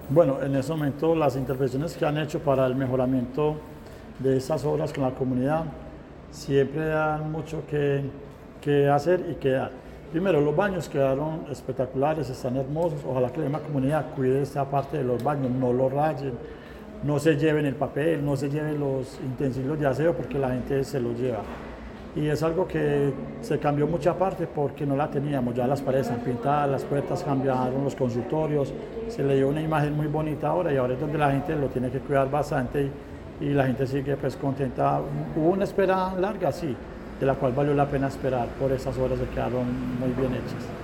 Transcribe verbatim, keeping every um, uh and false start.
Bueno, en ese momento las intervenciones que han hecho para el mejoramiento de estas obras con la comunidad siempre dan mucho que, que hacer y que dar. Primero, los baños quedaron espectaculares, están hermosos. Ojalá que la misma comunidad cuide esta parte de los baños, no los rayen, no se lleven el papel, no se lleven los utensilios de aseo porque la gente se los lleva. Y es algo que se cambió mucha parte porque no la teníamos, ya las paredes están pintadas, las puertas cambiaron, los consultorios, se le dio una imagen muy bonita ahora y ahora es donde la gente lo tiene que cuidar bastante y, y la gente sigue pues contenta. Hubo una espera larga, sí, de la cual valió la pena esperar por esas obras que quedaron muy bien hechas.